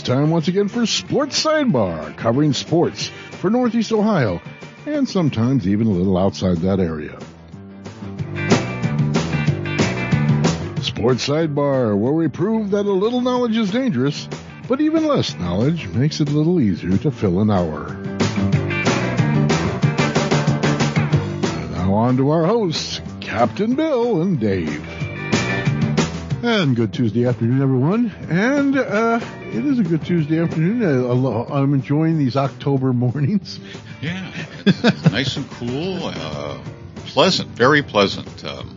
time once again for Sports Sidebar, covering sports for Northeast Ohio and sometimes even a little outside that area. Sports Sidebar, where we prove that a little knowledge is dangerous, but even less knowledge makes it a little easier to fill an hour. And now on to our hosts, Captain Bill and Dave. And good Tuesday afternoon, everyone. And it is a good Tuesday afternoon. I'm enjoying these October mornings. Yeah, it's nice and cool, pleasant, very pleasant.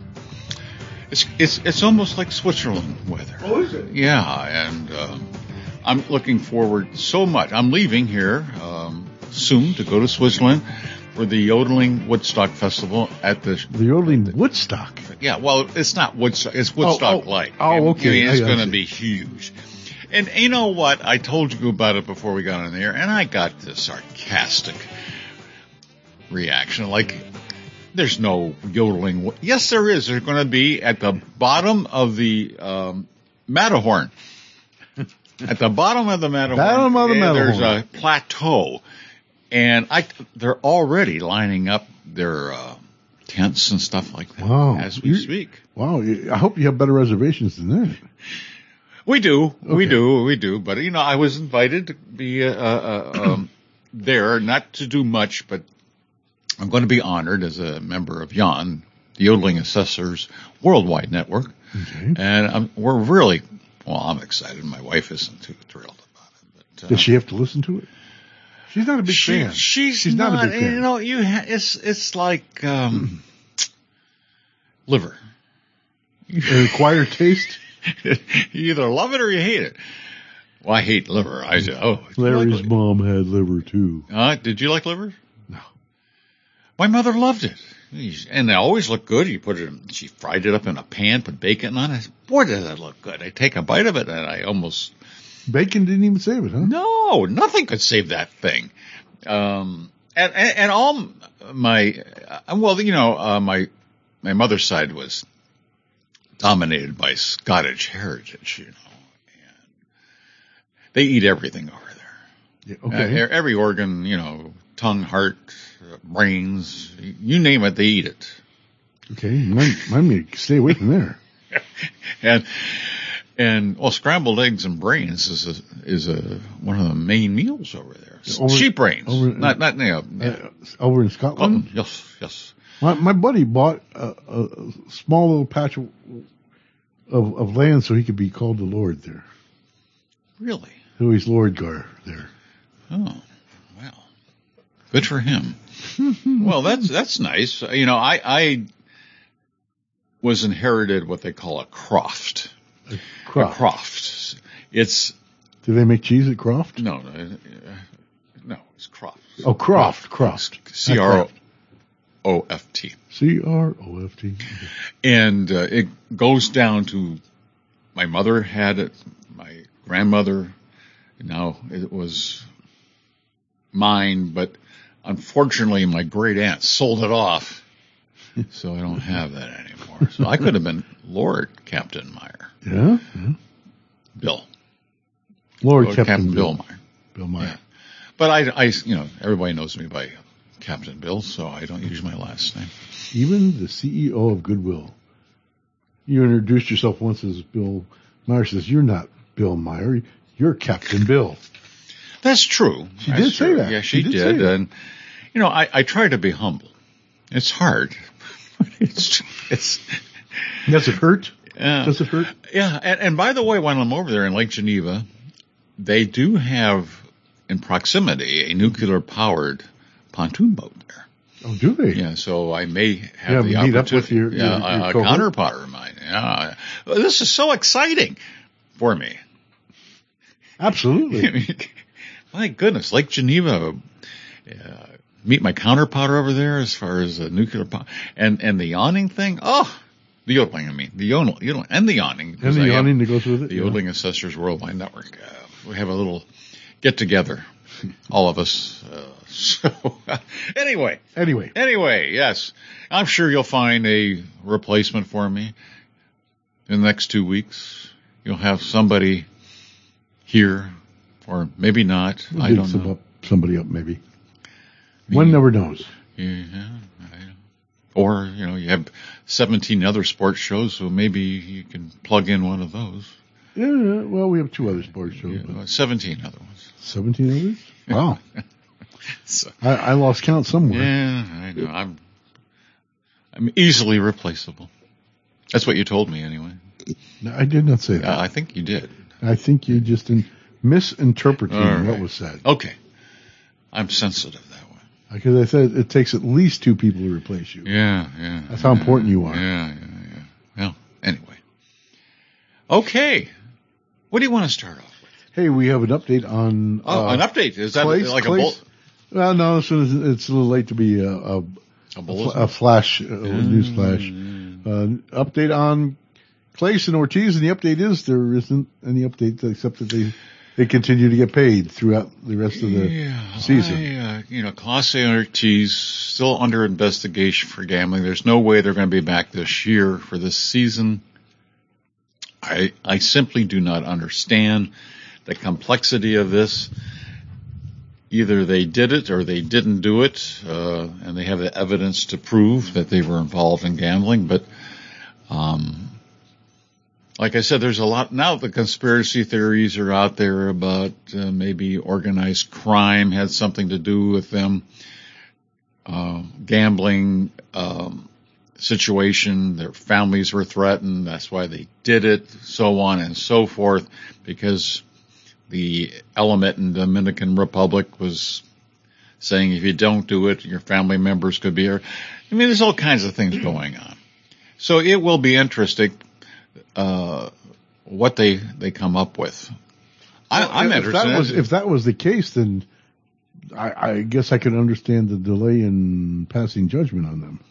It's almost like Switzerland weather. Oh, is it? Yeah, and I'm looking forward so much. I'm leaving here soon to go to Switzerland for the Yodeling Woodstock Festival at the Yodeling Woodstock. Yeah, well, it's not Woodstock. It's Woodstock-like. Oh, okay. It's going to be huge. And you know what? I told you about it before we got on the air, and I got this sarcastic reaction. Like, there's no yodeling. Yes, there is. There's going to be at the bottom of the Matterhorn. At the bottom of the Matterhorn, there's a plateau. And they're already lining up their tents and stuff like that as we speak. Wow. I hope you have better reservations than that. We do. Okay. We do. But, I was invited to be there, not to do much, but I'm going to be honored as a member of YAWN, the Yodeling Assessors Worldwide Network. Okay. And we're really, I'm excited. My wife isn't too thrilled about it. But, does she have to listen to it? She's not a big fan. She's not a big fan. It's like liver. An acquired taste? You either love it or you hate it. Well, I hate liver. I said, Larry's mom had liver too. Did you like liver? No. My mother loved it. And they always look good. She fried it up in a pan, put bacon on it. Boy, does that look good. I take a bite of it and I almost... Bacon didn't even save it, huh? No, nothing could save that thing. And all my, my mother's side was dominated by Scottish heritage, and they eat everything over there. Yeah, okay. Every organ, tongue, heart, brains, you name it, they eat it. Okay, mine may stay away from there. And scrambled eggs and brains is one of the main meals over there. Sheep brains, over in Scotland. Yes. My buddy bought a small little patch of land so he could be called the Lord there. Really? So he's Lord Gar there. Oh, well, good for him. Well, that's nice. I was inherited what they call a croft. Croft. It's. Do they make cheese at Croft? No, it's Croft. Oh, Croft. CROFT. CROFT. And it goes down to my mother had it, my grandmother. Now it was mine, but unfortunately my great aunt sold it off, so I don't have that anymore. So I could have been Lord Captain Meyer. Yeah. Bill. Lord Captain Bill Meyer. Bill Meyer. Yeah. But I everybody knows me by Captain Bill, so I don't use my last name. Even the CEO of Goodwill. You introduced yourself once as Bill Meyer. Says, you're not Bill Meyer, you're Captain Bill. That's true. She did say that. Yeah, she did. And, I try to be humble. It's hard. It's Does it hurt? Does it hurt? Yeah. And by the way, when I'm over there in Lake Geneva, they do have in proximity a nuclear-powered pontoon boat there. Oh, do they? Yeah, so I may have the meet opportunity. Up with your a counterpart of mine. Yeah, this is so exciting for me. Absolutely. My goodness, Lake Geneva. Meet my counterpart over there as far as the nuclear power and the yawning thing. Oh, the yodeling. I mean, the yodeling and the yawning. And the yawning that goes with it. The Yodeling Assessors Worldwide Network. We have a little get together, all of us. Anyway, yes. I'm sure you'll find a replacement for me in the next 2 weeks. You'll have somebody here or maybe not. I don't know. Somebody up, maybe. One never knows. Yeah. Or, you have 17 other sports shows, so maybe you can plug in one of those. Yeah, well, we have 2 other sports shows. Yeah, 17 other ones. 17 others? Wow. So, I lost count somewhere. Yeah, I know. I'm easily replaceable. That's what you told me, anyway. No, I did not say that. I think you did. I think you just misinterpreting what was said. Okay. I'm sensitive that way. Because I said it takes at least 2 people to replace you. Yeah. That's how important you are. Yeah. Well, anyway. Okay. What do you want to start off with? Hey, we have an update on... an update? Is that like a bolt? Well, no, it's a little late to be a flash, news flash. Update on Clace and Ortiz, and the update is there isn't any update except that they continue to get paid throughout the rest of the season. Clace and Ortiz still under investigation for gambling. There's no way they're going to be back this year for this season. I simply do not understand the complexity of this. Either they did it or they didn't do it, and they have the evidence to prove that they were involved in gambling. But, like I said, there's a lot now. The conspiracy theories are out there about maybe organized crime had something to do with them. Gambling situation, their families were threatened. That's why they did it, so on and so forth, because the element in the Dominican Republic was saying if you don't do it, your family members could be here. I mean, there's all kinds of things going on. So it will be interesting what they come up with. I'm interested. If that was the case, then I guess I could understand the delay in passing judgment on them.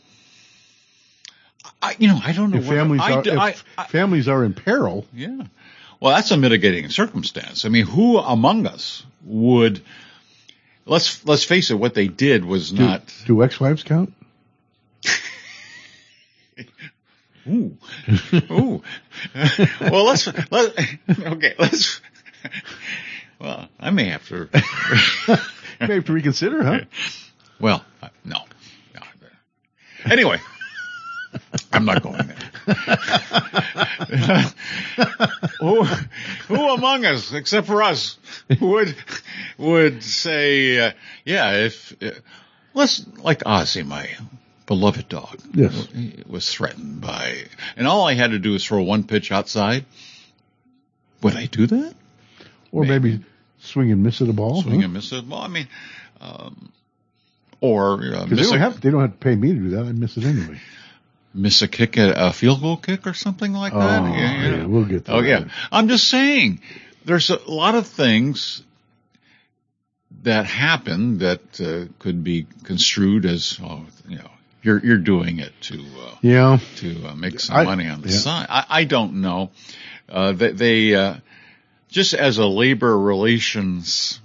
I don't know. If families are in peril. Yeah. Well, that's a mitigating circumstance. I mean, who among us would, let's face it, what they did was not. Do ex-wives count? Ooh. Well, well, I may have to. May have to reconsider, huh? Well, no. Anyway. I'm not going there. Who among us, except for us, would say, let's, like Ozzy, my beloved dog, yes, was threatened by, and all I had to do was throw one pitch outside. Would I do that? Or maybe swing and miss at a ball. And miss at a ball. I mean, or they don't have to pay me to do that. I miss it anyway. Miss a kick at a field goal kick or something like that. Yeah, we'll get that. Oh, yeah. I'm just saying, there's a lot of things that happen that could be construed as, you're doing it to make some money on the side. I don't know. They just as a labor relations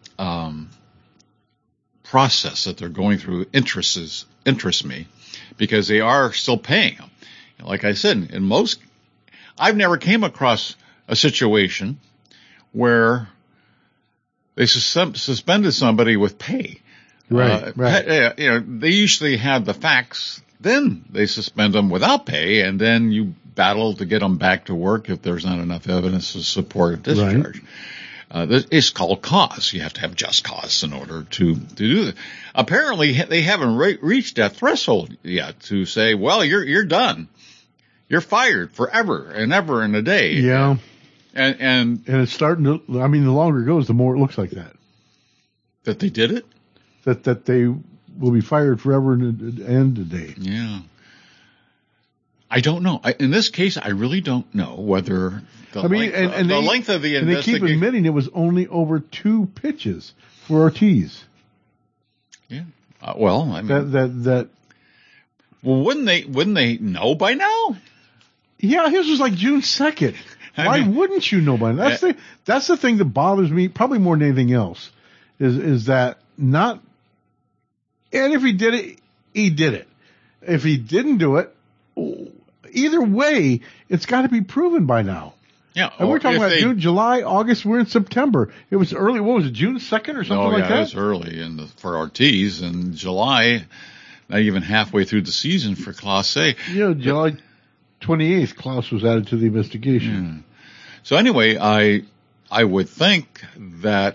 process that they're going through interests me. Because they are still paying them. Like I said, I've never came across a situation where they suspended somebody with pay. Right. They usually have the facts, then they suspend them without pay, and then you battle to get them back to work if there's not enough evidence to support a discharge. Right. It's called cause. You have to have just cause in order to do that. Apparently, they haven't reached that threshold yet to say, well, you're done. You're fired forever and ever and a day. Yeah. And it's starting to, the longer it goes, the more it looks like that. That they did it? That they will be fired forever and a day. Yeah. I don't know. In this case, I really don't know whether the length of the investigation. And they keep admitting it was only over 2 pitches for Ortiz. Yeah. Well, I mean. Well, wouldn't they know by now? Yeah, his was like June 2nd. Why wouldn't you know by now? That's the thing that bothers me, probably more than anything else, is that not. And if he did it, he did it. If he didn't do it, either way, it's got to be proven by now. Yeah. And we're talking about June, July, August. We're in September. It was early. What was it, June 2nd or something like that? It was early for Ortiz. And July, not even halfway through the season for Class A. Yeah, July 28th, Klaus was added to the investigation. Yeah. So anyway, I would think that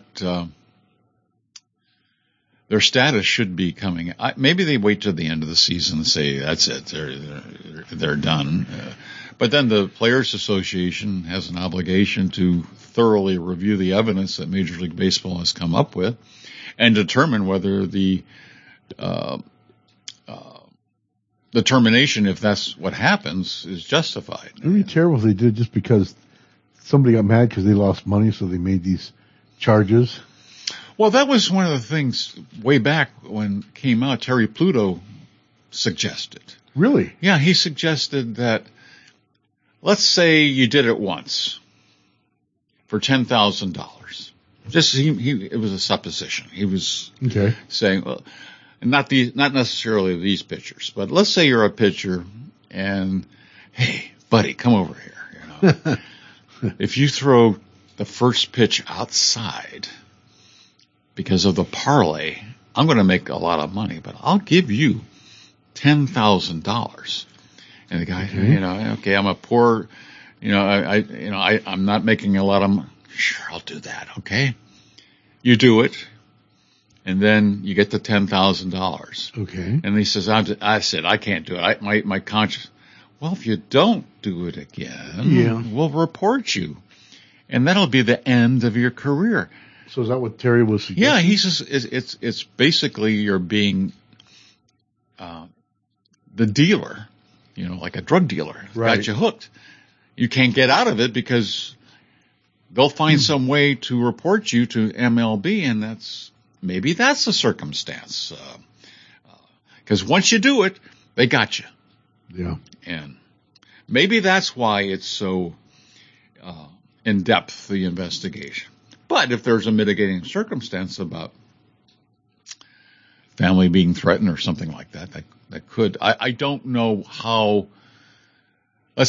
their status should be coming. Maybe they wait till the end of the season and say that's it, they're done. But then the Players Association has an obligation to thoroughly review the evidence that Major League Baseball has come up with and determine whether the termination, if that's what happens, is justified. It would be terrible if they did just because somebody got mad because they lost money, so they made these charges. Well, that was one of the things way back when it came out, Terry Pluto suggested. Really? Yeah, he suggested that, let's say you did it once for $10,000. It was a supposition. He was saying, well, not necessarily these pitchers, but let's say you're a pitcher and, hey, buddy, come over here. If you throw the first pitch outside because of the parlay, I'm going to make a lot of money, but I'll give you $10,000. And the guy, okay, I'm a poor, I'm not making a lot of money. Sure, I'll do that. Okay. You do it. And then you get the $10,000. Okay. And he says, I said, I can't do it. My conscience. Well, if you don't do it again, we'll report you. And that'll be the end of your career. So is that what Terry was suggesting? Yeah, he says it's basically you're being the dealer, like a drug dealer. Right. Got you hooked. You can't get out of it because they'll find some way to report you to MLB, and maybe that's the circumstance. Because once you do it, they got you. Yeah. And maybe that's why it's so in depth, the investigation. But if there's a mitigating circumstance about family being threatened or something like that, that could, I don't know how, let's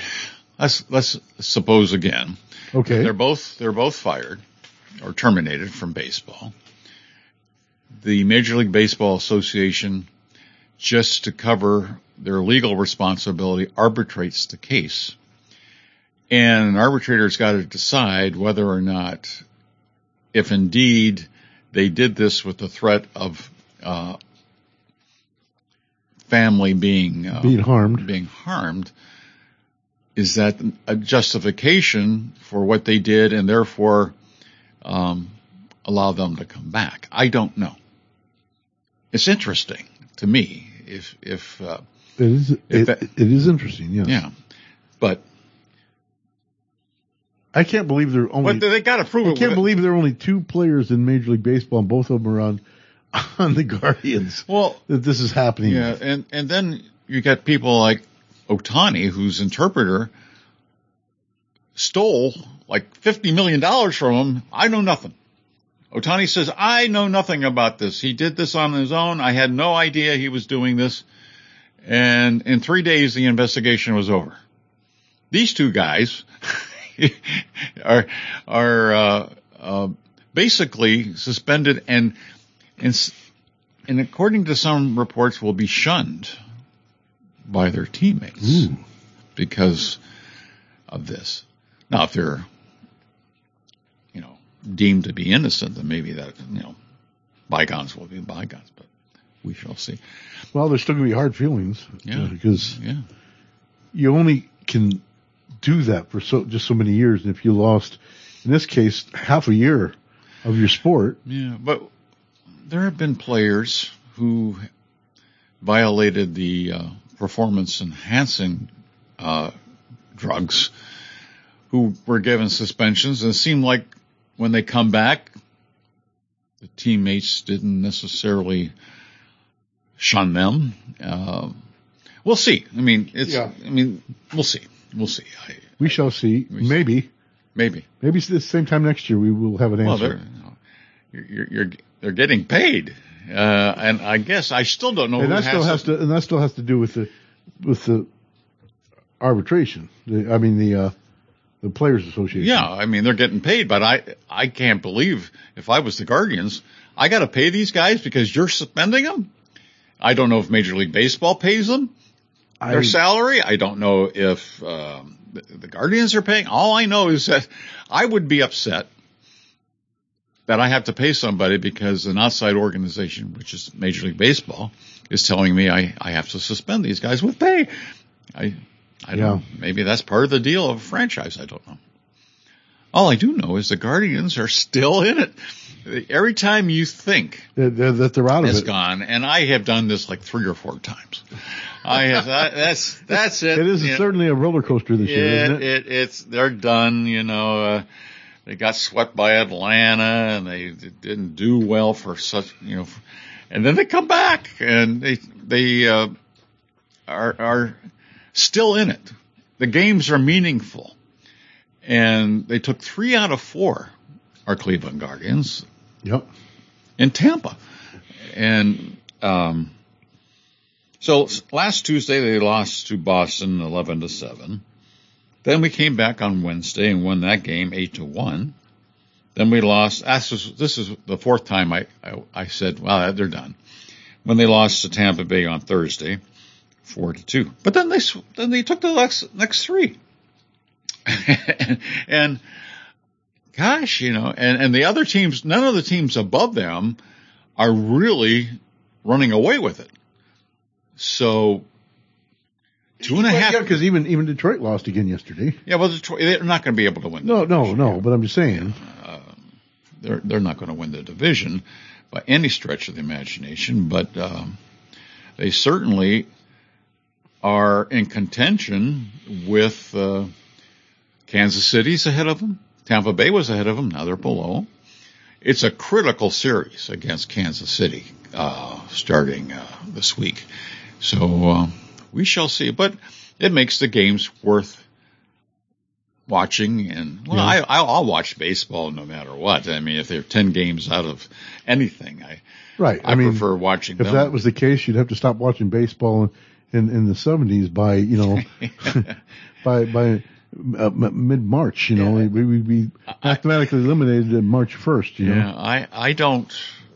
suppose again. Okay. They're both fired or terminated from baseball. The Major League Baseball Association, just to cover their legal responsibility, arbitrates the case. And an arbitrator's got to decide whether or not, if indeed they did this with the threat of family being harmed, is that a justification for what they did and therefore allow them to come back? I don't know. It's interesting to me if it is interesting, yes. Yeah. But I can't believe there are only. But they got to prove it. I can't believe there are only two players in Major League Baseball, and both of them are on the Guardians. Well, that this is happening. Yeah, and then you got people like Ohtani, whose interpreter stole like $50 million from him. I know nothing. Ohtani says, I know nothing about this. He did this on his own. I had no idea he was doing this. And in 3 days, the investigation was over. These two guys are basically suspended and according to some reports will be shunned by their teammates because of this. Now, if they're, deemed to be innocent, then maybe that, bygones will be bygones, but we shall see. Well, there's still going to be hard feelings. Yeah. Because you only can do that for just so many years. And if you lost, in this case, half a year of your sport. Yeah, but there have been players who violated the performance-enhancing drugs who were given suspensions, and it seemed like when they come back, the teammates didn't necessarily shun them. We'll see. We'll see. We'll see. We shall see. Maybe it's the same time next year we will have an answer. Well, they're getting paid, and I guess I still don't know. And that still has to do with the arbitration. The the Players Association. Yeah, I mean, they're getting paid, but I can't believe if I was the Guardians, I got to pay these guys because you're suspending them. I don't know if Major League Baseball pays them their salary. I don't know if the Guardians are paying. All I know is that I would be upset that I have to pay somebody because an outside organization, which is Major League Baseball, is telling me I have to suspend these guys with pay. I don't know. Maybe that's part of the deal of a franchise. I don't know. All I do know is the Guardians are still in it. Every time you think that they're out of it, it's gone. And I have done this like 3 or 4 times. I have. That's it. It is certainly a roller coaster this year, isn't it? They're done. They got swept by Atlanta, and they didn't do well for such. And then they come back, and they are still in it. The games are meaningful, and they took 3 out of 4. Our Cleveland Guardians. Yep. In Tampa. And so last Tuesday they lost to Boston 11-7. Then we came back on Wednesday and won that game 8-1. Then we lost. This is the 4th time I said, well, they're done. When they lost to Tampa Bay on Thursday, 4-2. But then they took the next 3. and gosh, and the other teams, none of the teams above them are really running away with it. So 2.5. Yeah, because even Detroit lost again yesterday. Yeah, well, Detroit, they're not going to be able to win. No. But I'm just saying, they're not going to win the division by any stretch of the imagination. But they certainly are in contention with Kansas City's ahead of them. Tampa Bay was ahead of them. Now they're below. It's a critical series against Kansas City starting this week. So we shall see. But it makes the games worth watching. And I'll watch baseball no matter what. I mean, if there are 10 games out of anything, I prefer watching them. If that was the case, you'd have to stop watching baseball in the 70s by by mid-March, we'd be mathematically eliminated on March 1st, Yeah, I don't,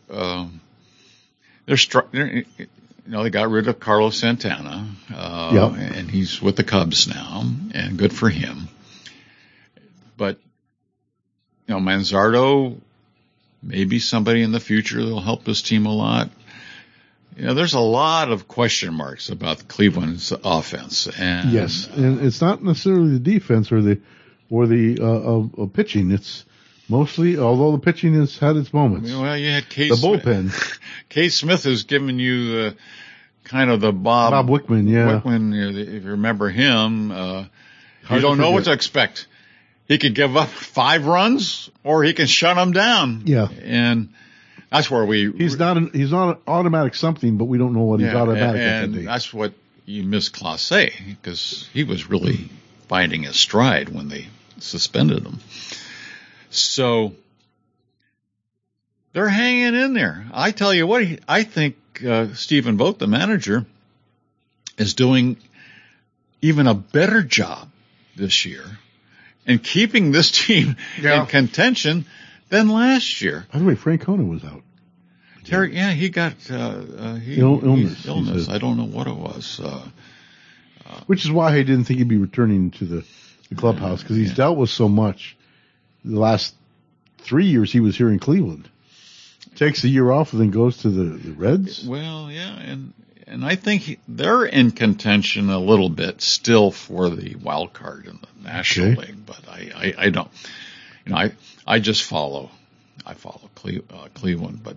they got rid of Carlos Santana, and he's with the Cubs now, and good for him. But, Manzardo, maybe somebody in the future that'll help this team a lot. There's a lot of question marks about Cleveland's offense, and yes, and it's not necessarily the defense or the pitching. It's mostly, although the pitching has had its moments. Well, you had the bullpen. Case Smith has given you kind of the Bob Wickman, yeah. Wickman, if you remember him, you don't know what to expect. He could give up 5 runs, or he can shut them down. Yeah, and that's where he's not an automatic something, but we don't know what he's automatic. And that's what you miss Clase, because he was really finding his stride when they suspended him. So they're hanging in there. I tell you what, I think Stephen Vogt, the manager, is doing even a better job this year in keeping this team in contention than last year. By the way, Francona was out. Terry, he got illness. I don't know what it was. Which is why I didn't think he'd be returning to the clubhouse, because he's dealt with so much. The last 3 years he was here in Cleveland. Takes a year off and then goes to the Reds. Well, yeah, and I think they're in contention a little bit still for the wild card in the National League, but I don't. I just follow. I follow Cleveland, but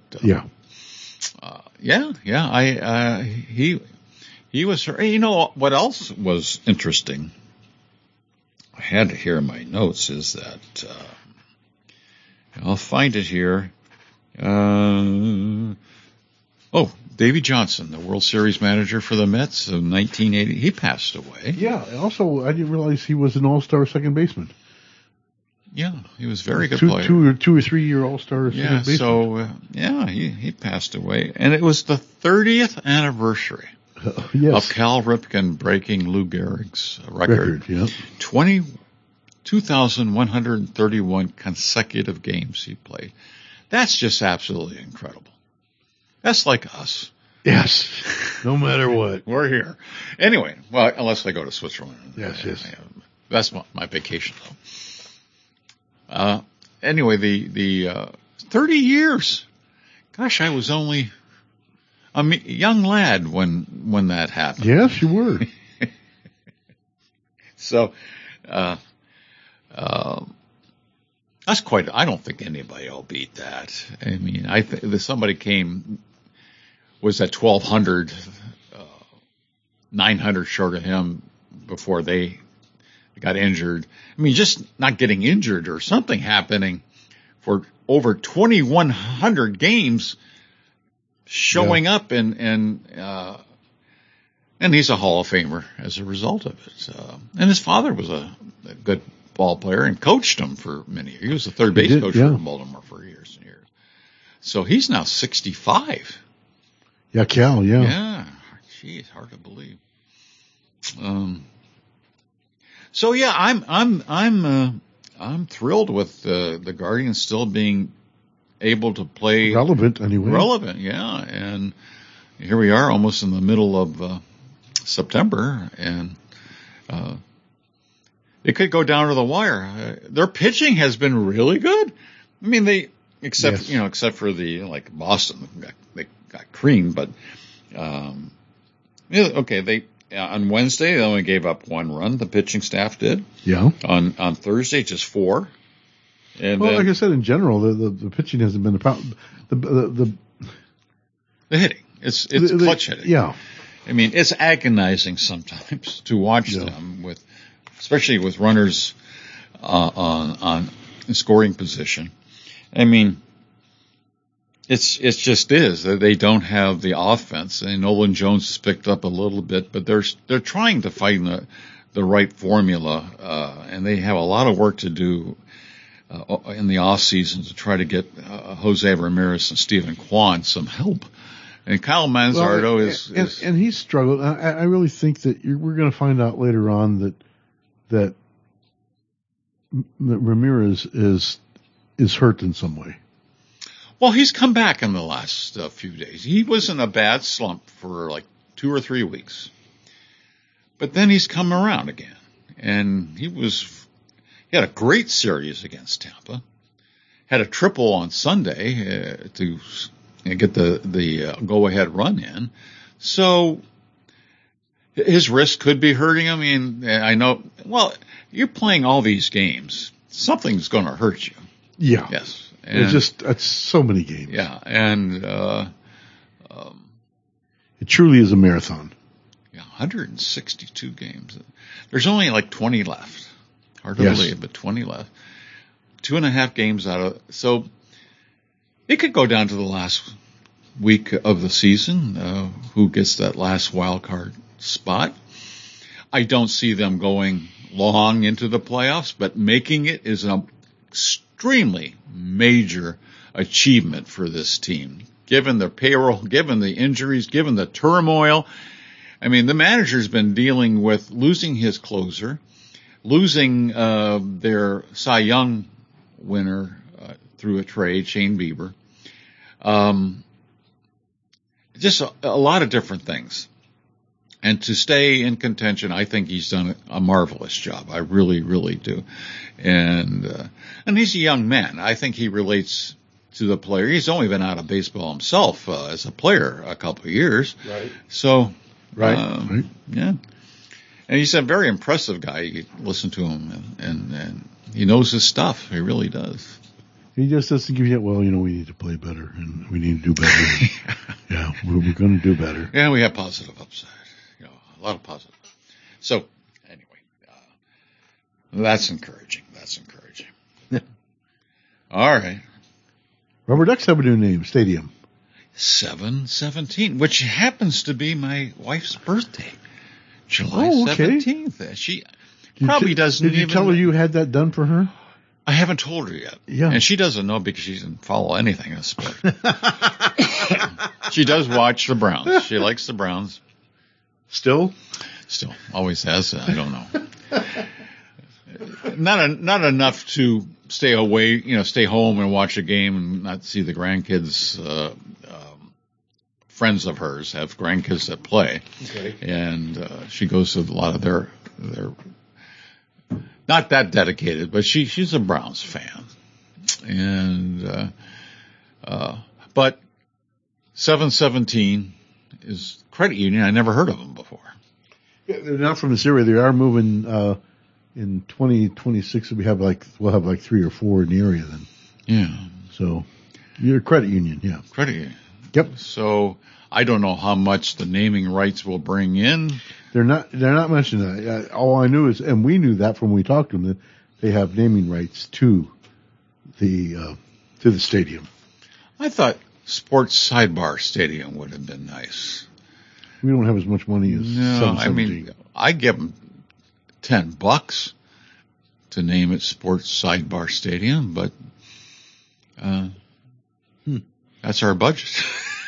he was. What else was interesting? I had here in my notes is that I'll find it here. Davey Johnson, the World Series manager for the Mets in 1980, he passed away. Yeah. Also, I didn't realize he was an all-star second baseman. Yeah, he was a very good player. 2 or 3 year all-star second baseman. So he passed away, and it was the 30th anniversary of Cal Ripken breaking Lou Gehrig's record. 22 2,131 consecutive games he played. That's just absolutely incredible. That's like us. Yes. No matter what. We're here. Anyway, well, unless I go to Switzerland. Yes. That's my vacation, though. Anyway, the 30 years. Gosh, I was only a young lad when that happened. Yes, you were. So, that's quite. I don't think anybody will beat that. I mean, somebody was at 1,200, 900 short of him before they got injured. I mean, just not getting injured or something happening for over 2,100 games, showing up and he's a Hall of Famer as a result of it. And his father was a good ball player and coached him for many years. He was the third base coach for Baltimore for years and years. So he's now 65. Yeah, Cal, yeah. Yeah. Gee, it's hard to believe. So yeah, I'm thrilled with the Guardians still being able to play relevant anyway. Relevant, yeah. And here we are almost in the middle of September, and it could go down to the wire. Their pitching has been really good. I mean, except for the like Boston, they got creamed, but okay, on Wednesday they only gave up 1 run. The pitching staff did. Yeah. On Thursday, just 4. And well, like I said, in general, the pitching hasn't been the problem. The hitting, it's clutch hitting. Yeah. I mean, it's agonizing sometimes to watch them especially with runners on scoring position. I mean, it just is that they don't have the offense. And Nolan Jones has picked up a little bit, but they're trying to find the right formula, and they have a lot of work to do in the off season to try to get Jose Ramirez and Stephen Kwan some help. And Kyle Manzardo is and he's struggled. I really think that we're going to find out later on that Ramirez is hurt in some way. Well, he's come back in the last few days. He was in a bad slump for like 2 or 3 weeks, but then he's come around again, and he had a great series against Tampa. Had a triple on Sunday to get the go-ahead run in. So his wrist could be hurting him. I mean, I know. Well, you're playing all these games. Something's going to hurt you. Yeah. Yes. And it's so many games. Yeah, and it truly is a marathon. Yeah, 162 games. There's only like 20 left. Hard to believe, but 20 left. 2.5 games out of so it could go down to the last week of the season. Who gets that last wild card spot? I don't see them going long into the playoffs, but making it is an extremely major achievement for this team, given the payroll, given the injuries, given the turmoil. I mean, the manager's been dealing with losing his closer, losing their Cy Young winner through a trade, Shane Bieber. Just a lot of different things. And to stay in contention, I think he's done a marvelous job. I really, really do. And he's a young man. I think he relates to the player. He's only been out of baseball himself as a player a couple of years. Right. So, right. Yeah. And he's a very impressive guy. You listen to him, and he knows his stuff. He really does. He just doesn't give you, we need to play better, and we need to do better. Yeah, we're going to do better. Yeah, we have positive upside. A lot of positive. So, anyway, that's encouraging. All right. Rubber Ducks have a new name, stadium. 7/17, which happens to be my wife's birthday. July 17th. She probably doesn't even... Did you tell her you had that done for her? I haven't told her yet. Yeah. And she doesn't know because she doesn't follow anything in sport. She does watch the Browns. She likes the Browns. Still? Always has. I don't know. not enough to stay away, stay home and watch a game and not see the grandkids. Friends of hers have grandkids that play, and she goes to a lot of their not that dedicated, but she's a Browns fan, and but 717 is credit union. I never heard of them before. Yeah, they're not from this area. They are moving in 2026. We'll have 3 or 4 in the area then. Yeah. So you're a credit union, yeah. Credit union. Yep. So I don't know how much the naming rights will bring in. They're not mentioning that. All I knew is, and we knew that from when we talked to them, that they have naming rights to the stadium. I thought Sports Sidebar Stadium would have been nice. We don't have as much money as 717. I give them $10 to name it Sports Sidebar Stadium, but that's our budget.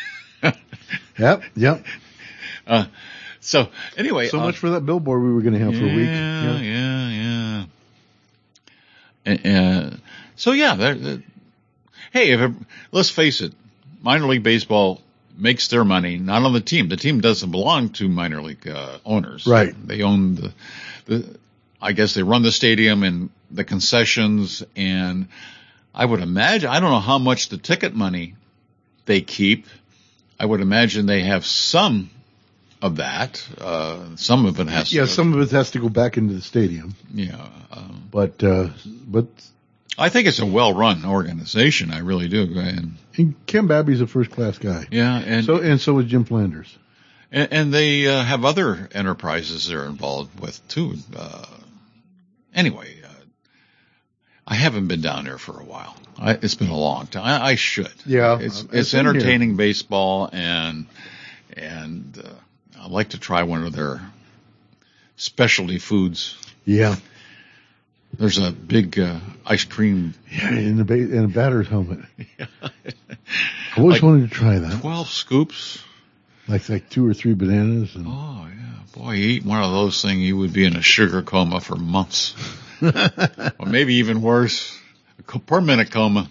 Yep. So anyway, so much for that billboard we were going to have for a week. Yeah. So hey, let's face it, minor league baseball makes their money not on the team. The team doesn't belong to minor league owners. Right. They own I guess they run the stadium and the concessions, and I would imagine, I don't know how much the ticket money they keep. I would imagine they have some of that. Some of it has to. Yeah, some of it has to go back into the stadium. Yeah. But I think it's a well-run organization. I really do. And Ken Babby's a first-class guy. Yeah. And so is Jim Flanders. And they have other enterprises they're involved with too. Anyway, I haven't been down there for a while. It's been a long time. I should. Yeah. It's entertaining baseball, and I'd like to try one of their specialty foods. Yeah. There's a big ice cream. Yeah, in a batter's helmet. Yeah. I always wanted to try that. 12 scoops. Like 2 or 3 bananas. Oh, yeah. Boy, you eat one of those things, you would be in a sugar coma for months. Or maybe even worse, a permanent coma.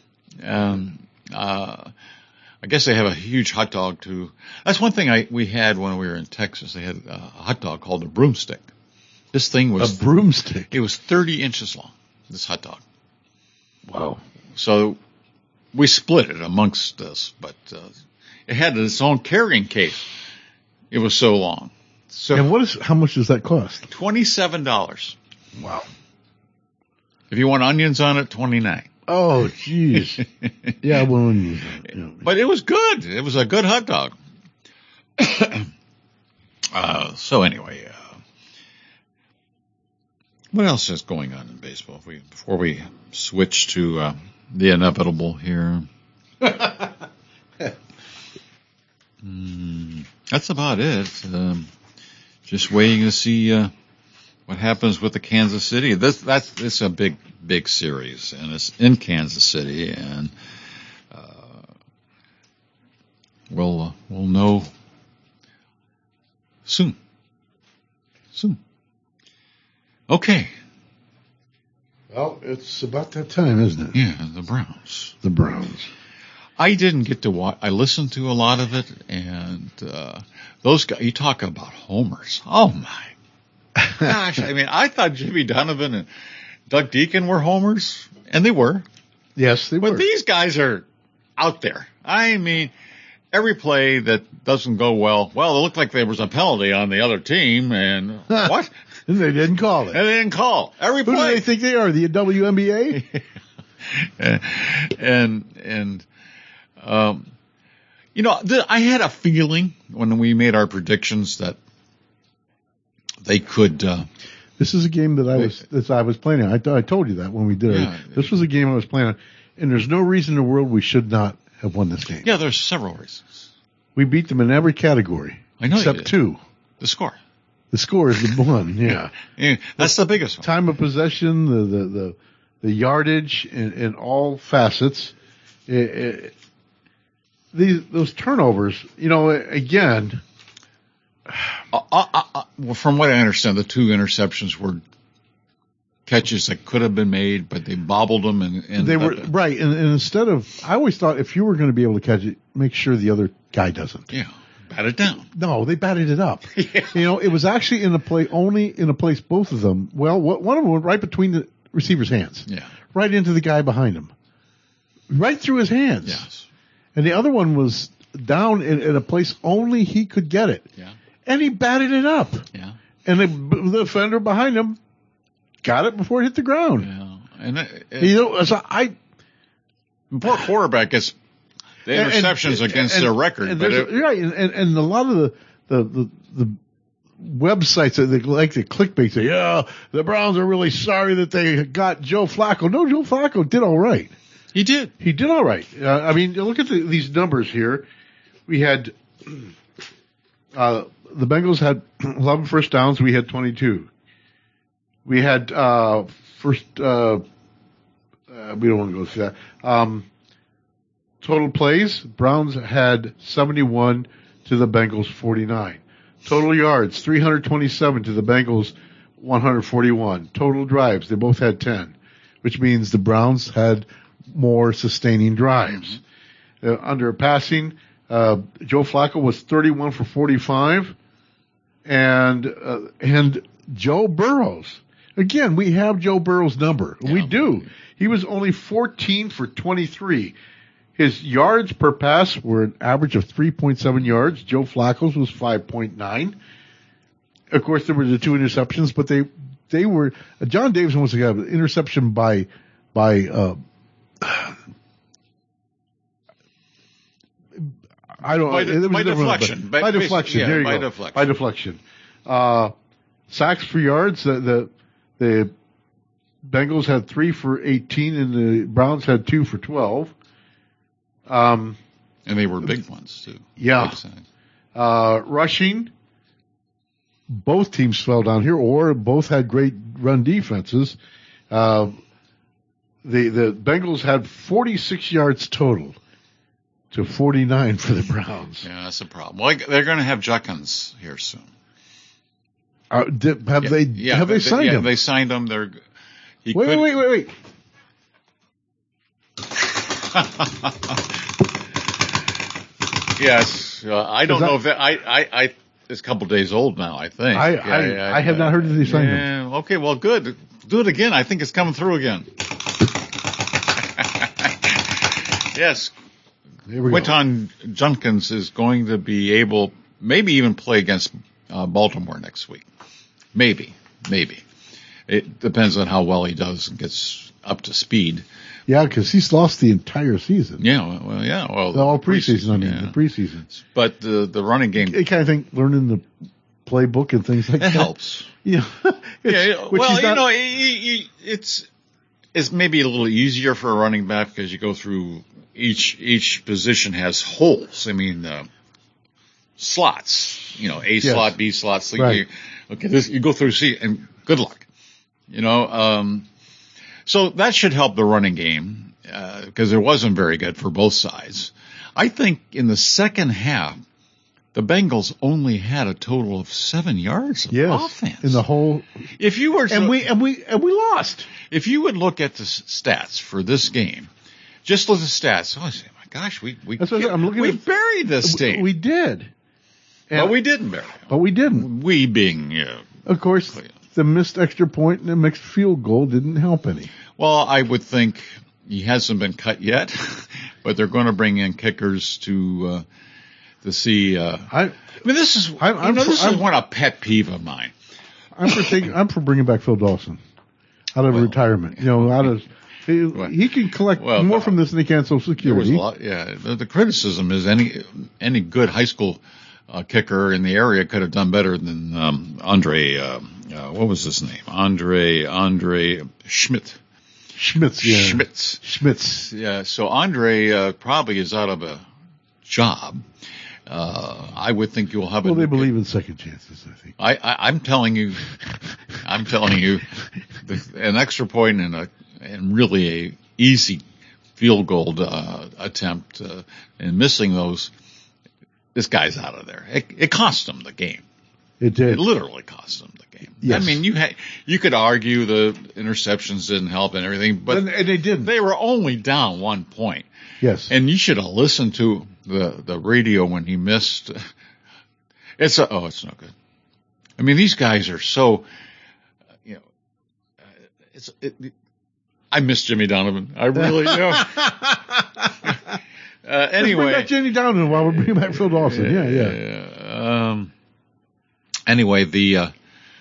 I guess they have a huge hot dog too. That's one thing we had when we were in Texas. They had a hot dog called a broomstick. This thing was a broomstick. It was 30 inches long. This hot dog. Wow. So we split it amongst us, but it had its own carrying case. It was so long. So and how much does that cost? $27. Wow. If you want onions on it, $29. Oh, jeez. Yeah, I want onions on it. Yeah. But it was good. It was a good hot dog. So anyway, what else is going on in baseball before we switch to the inevitable here? That's about it. Just waiting to see what happens with the Kansas City. It's a big series, and it's in Kansas City, and we'll know soon. Okay. Well, it's about that time, isn't it? Yeah, the Browns. I didn't get to watch. I listened to a lot of it, and those guys. You talk about homers. Oh my gosh! I mean, I thought Jimmy Donovan and Doug Deacon were homers, and they were. Yes, they were. But these guys are out there. I mean, every play that doesn't go well. Well, it looked like there was a penalty on the other team, and what? And they didn't call it. And they didn't call every play. Who do they think they are? The WNBA? I had a feeling when we made our predictions that they could. This is a game that I was playing on. I told you that when we did it. This was a game I was playing on, and there's no reason in the world we should not have won this game. Yeah, there's several reasons. We beat them in every category. I know, except 2. The score. The score is the one. Yeah, that's the biggest one. Time of possession, the yardage, in all facets. Those turnovers, again. From what I understand, the 2 interceptions were catches that could have been made, but they bobbled them and they were right. And instead of, I always thought if you were going to be able to catch it, make sure the other guy doesn't. Yeah. Bat it down. No, they batted it up. Yeah. It was actually only in a place, both of them. Well, one of them went right between the receiver's hands. Yeah. Right into the guy behind him. Right through his hands. Yes. And the other one was down in a place only he could get it. Yeah. And he batted it up. Yeah. And the defender behind him got it before it hit the ground. Yeah. And poor quarterback gets the interceptions against their record. Right. And a lot of the websites that they like to clickbait say, yeah, the Browns are really sorry that they got Joe Flacco. No, Joe Flacco did all right. He did. He did all right. I mean, look at these numbers here. We had the Bengals had 11 first downs. We had 22. We had first. We don't want to go through that. Total plays. Browns had 71 to the Bengals 49. Total yards 327 to the Bengals 141. Total drives. They both had 10, which means the Browns had more sustaining drives. Under passing, Joe Flacco was 31 for 45, and Joe Burrows. Again, we have Joe Burrow's number. Yeah. We do. He was only 14 for 23. His yards per pass were an average of 3.7 yards. Joe Flacco's was 5.9. Of course, there were the 2 interceptions, but they were John Davidson was an interception by deflection. By deflection. There you go. By deflection. Sacks for yards. The Bengals had 3 for 18, and the Browns had 2 for 12. And they were big ones too. Yeah. Rushing. Both teams fell down here, or both had great run defenses. The Bengals had 46 yards total to 49 for the Browns. Yeah, that's a problem. Well, they're going to have Juckins here soon. Have they signed him? They signed him. Wait. Yes, I don't know if that. It's a couple days old now, I think. I have not heard that they signed him. Okay, well, good. Do it again. I think it's coming through again. Yes. Quinton Junkins is going to be able, maybe even play against Baltimore next week. Maybe. It depends on how well he does and gets up to speed. Yeah, because he's lost the entire season. Yeah, well, all preseason. The preseason. But the running game, I kind of think learning the playbook and things like that helps. Yeah. Well, it's maybe a little easier for a running back because you go through each position has holes. I mean, slots. A slot, B slot. Right. You go through C, and good luck. So that should help the running game because it wasn't very good for both sides. I think in the second half, the Bengals only had a total of 7 yards of offense in the whole. If you were and we lost. If you would look at the stats for this game, just look at the stats. Oh, I say, my gosh, we buried this team. We did, but we didn't bury them. But we didn't. We being, of course. The missed extra point and the missed field goal didn't help any. Well, I would think he hasn't been cut yet, but they're going to bring in kickers to see. This is one a pet peeve of mine. I'm for bringing back Phil Dawson out of retirement. He can collect more from this than he can Social Security. The criticism is any good high school kicker in the area could have done better than Andre. What was his name? Andre Schmitz. Schmitz. Yeah. So Andre probably is out of a job. I would think you'll have. Well, they believe in second chances. I think. I'm telling you, an extra point and really a easy field goal attempt and missing those. This guy's out of there. It cost him the game. It did. It literally cost him the game. Yes. I mean, You could argue the interceptions didn't help and everything, but and they didn't. They were only down 1 point. Yes. And you should have listened to the radio when he missed. It's no good. I mean, these guys are so, I miss Jimmy Donovan. I really do. Anyway. Let's bring back Jimmy Donovan while we're bringing back Phil Dawson. Yeah. Anyway, the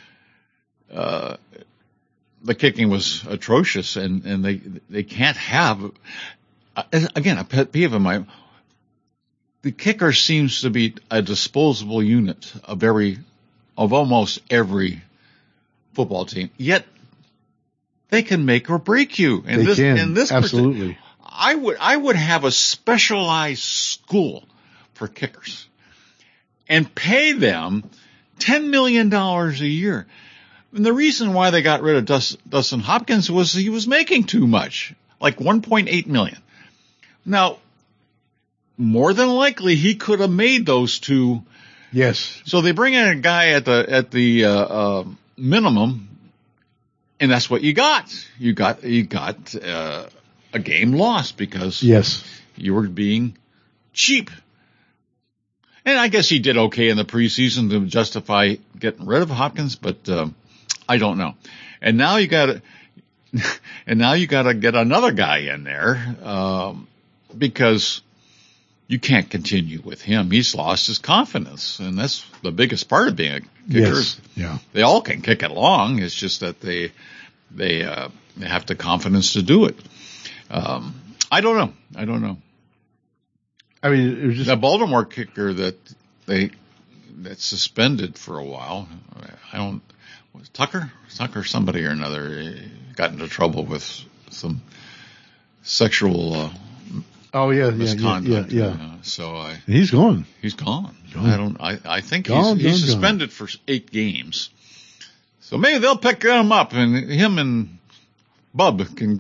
kicking was atrocious, and they can't have, again, a pet peeve of mine. The kicker seems to be a disposable unit of almost every football team. Yet they can make or break you. In this absolutely. I would have a specialized school for kickers and pay them $10 million a year. And the reason why they got rid of Dustin Hopkins was he was making too much, like $1.8 million. Now, more than likely, he could have made those two. Yes. So they bring in a guy at the minimum, and that's what you got. You got a game lost because you were being cheap. And I guess he did okay in the preseason to justify getting rid of Hopkins, but I don't know. And now you got to get another guy in there because you can't continue with him. He's lost his confidence, and that's the biggest part of being a kicker. Yes. Yeah. They all can kick it long. It's just that they have the confidence to do it. I don't know. I mean, it was just the Baltimore kicker that's suspended for a while. Was Tucker, somebody or another got into trouble with some sexual misconduct. So he's gone. He's gone. I think he's suspended for 8 games. So maybe they'll pick him up, and him and Bub can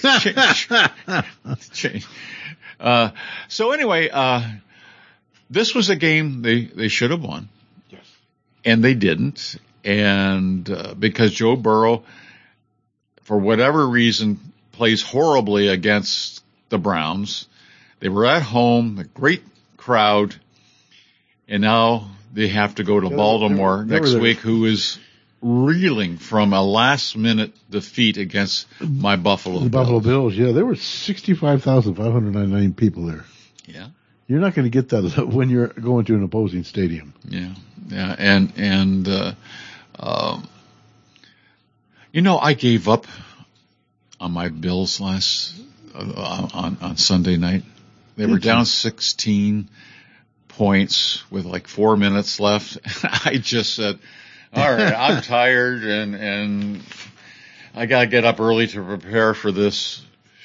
change. So anyway, this was a game they should have won. Yes. And they didn't. And because Joe Burrow, for whatever reason, plays horribly against the Browns. They were at home, a great crowd, and now they have to go to Baltimore next week, who is reeling from a last-minute defeat against my Buffalo Bills. Buffalo Bills, yeah. There were 65,599 people there. Yeah. You're not going to get that when you're going to an opposing stadium. Yeah. And I gave up on my Bills on Sunday night. They were down 16 points with like 4 minutes left. I just said, all right, I'm tired and I got to get up early to prepare for this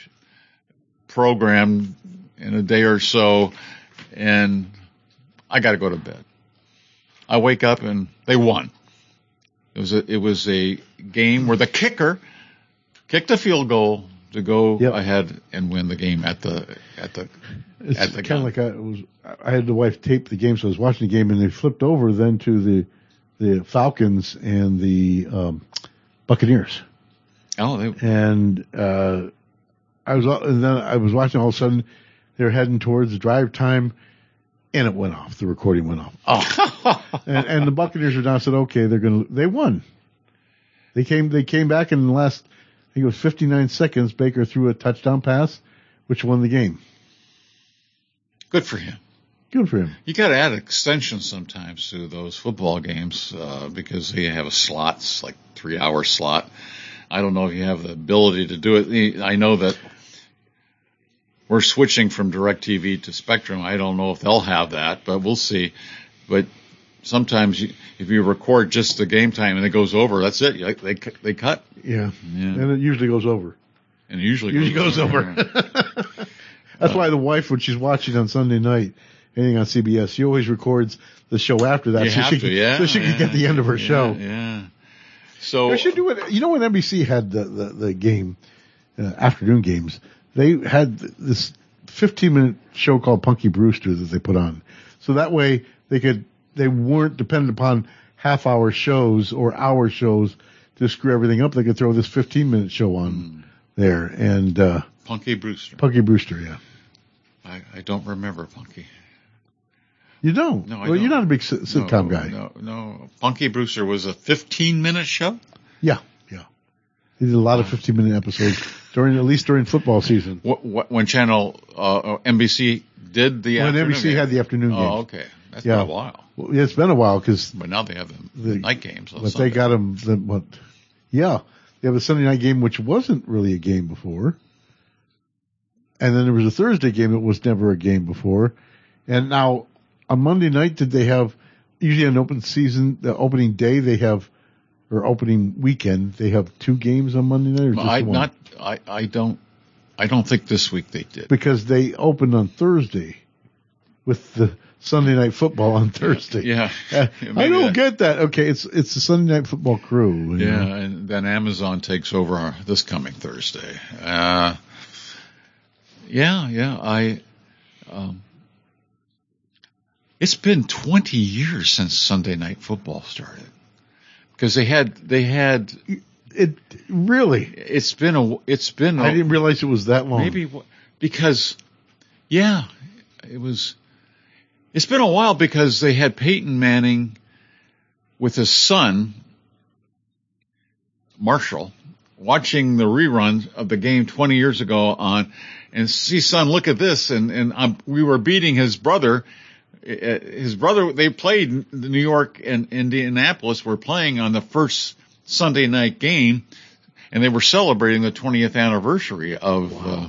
program in a day or so, and I got to go to bed. I wake up and they won. It was a game where the kicker kicked a field goal to go ahead and win the game at the kind of like I had the wife tape the game, so I was watching the game, and they flipped over then to the Falcons and the Buccaneers. Oh, and I was watching. All of a sudden, they're heading towards the drive time, and it went off. The recording went off. Oh, and the Buccaneers were down. Said, okay, they won. They came back in the last, I think it was 59 seconds. Baker threw a touchdown pass, which won the game. Good for him. Good for him. You got to add extensions sometimes to those football games because they have a slot, it's like 3-hour slot. I don't know if you have the ability to do it. I know that we're switching from DirecTV to Spectrum. I don't know if they'll have that, but we'll see. But sometimes if you record just the game time and it goes over, that's it. They cut. Yeah. And it usually goes over. And it usually goes over. That's why the wife, when she's watching on Sunday night, anything on CBS, she always records the show after that so she can get the end of her show. Yeah. So they should do it. You know, when NBC had the game, afternoon games, they had this 15-minute show called Punky Brewster that they put on. So that way they weren't dependent upon half-hour shows or hour shows to screw everything up, they could throw this 15-minute show on there. And Punky Brewster. Punky Brewster, yeah. I don't remember Punky. You don't? No, I well, don't. You're not a big sitcom guy. No. Punky Brewster was a 15-minute show? Yeah. He did a lot of 15-minute episodes at least during football season. When Channel NBC did the afternoon When NBC had the afternoon games. Oh, okay. That's been a while. Well, it's been a while But now they have the night games. But Sunday. They got them. They have a Sunday night game, which wasn't really a game before. And then there was a Thursday game that was never a game before. And now on Monday night, did they have usually an the opening day they have, or opening weekend they have 2 games on Monday night? Or just one? I don't think this week they did, because they opened on Thursday with the Sunday Night Football on Thursday. Yeah. I don't get that. Okay, it's the Sunday Night Football crew. Yeah, and then Amazon takes over this coming Thursday. It's been 20 years since Sunday Night Football started, because they had it really. It's been. I didn't realize it was that long. Maybe because, it was. It's been a while because they had Peyton Manning with his son, Marshall, watching the rerun of the game 20 years ago and see, son, look at this. And we were beating his brother. They played New York and Indianapolis were playing on the first Sunday night game, and they were celebrating the 20th anniversary of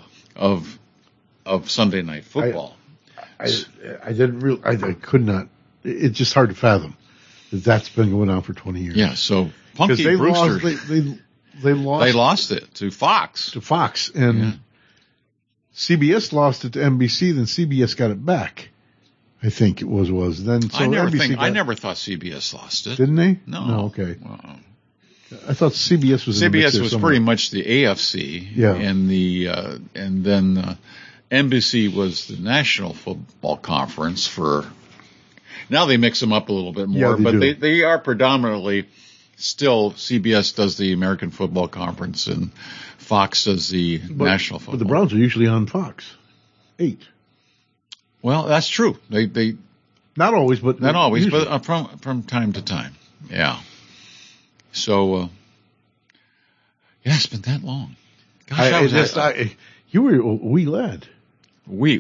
Sunday Night Football. I didn't I could not. It's just hard to fathom that's been going on for 20 years. Yeah. So Punky Brewster, they lost it to Fox. And CBS lost it to NBC. Then CBS got it back. I think it was then. So I never thought CBS lost it. Didn't they? No. Okay. I thought CBS was. CBS was pretty much the AFC. Yeah. And then NBC was the National Football Conference for. Now they mix them up a little bit more, but they are predominantly still CBS does the American Football Conference and Fox does the National Football. But the Browns are usually on Fox 8. Well, that's true. They not always, but from time to time. Yeah. So it's been that long. Gosh, you were a wee lad. Wee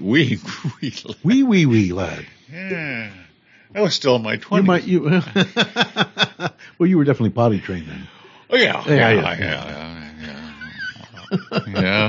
lad. Yeah. I was still in my 20s. Well, you were definitely potty trained then. Oh, yeah. Yeah.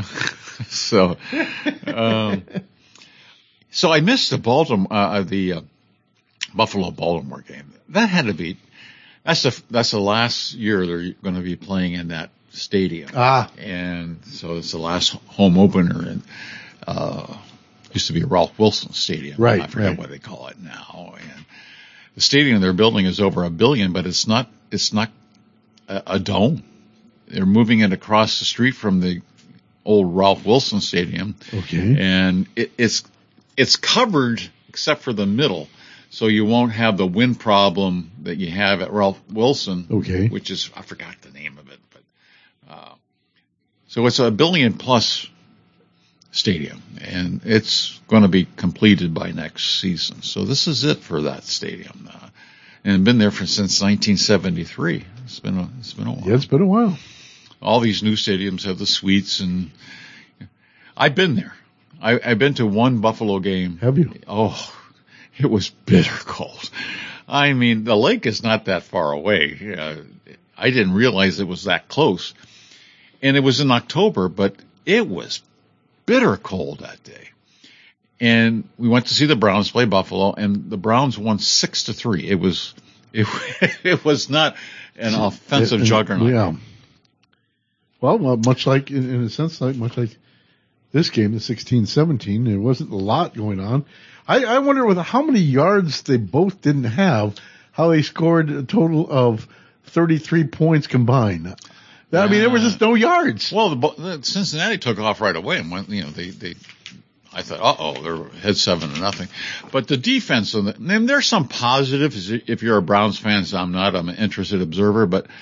So I missed the Buffalo-Baltimore game. That had to be, that's the last year they're going to be playing in that stadium. And so it's the last home opener, and used to be Ralph Wilson Stadium. Right. I forget what they call it now. And the stadium they're building is over $1 billion, but it's not a dome. They're moving it across the street from the old Ralph Wilson Stadium. Okay. And it's covered except for the middle, so you won't have the wind problem that you have at Ralph Wilson. Okay. Which is, I forgot the name of it, but so it's a $1 billion+ stadium, and it's going to be completed by next season. So this is it for that stadium, and been there since 1973. It's been a while. Yeah, it's been a while. All these new stadiums have the suites, and I've been there. I've been to one Buffalo game. Have you? Oh, it was bitter cold. I mean, the lake is not that far away. I didn't realize it was that close. And it was in October, but it was bitter cold that day. And we went to see the Browns play Buffalo, and the Browns won 6-3. It was not an offensive juggernaut. Yeah. Well, much like, in a sense, much like this game, the 16-17, there wasn't a lot going on. I wonder with how many yards they both didn't have, how they scored a total of 33 points combined. I mean, there was just no yards. Well, Cincinnati took off right away, and went, I thought, they're ahead 7-0. But the defense, and there's some positives. If you're a Browns fan, I'm not. I'm an interested observer, but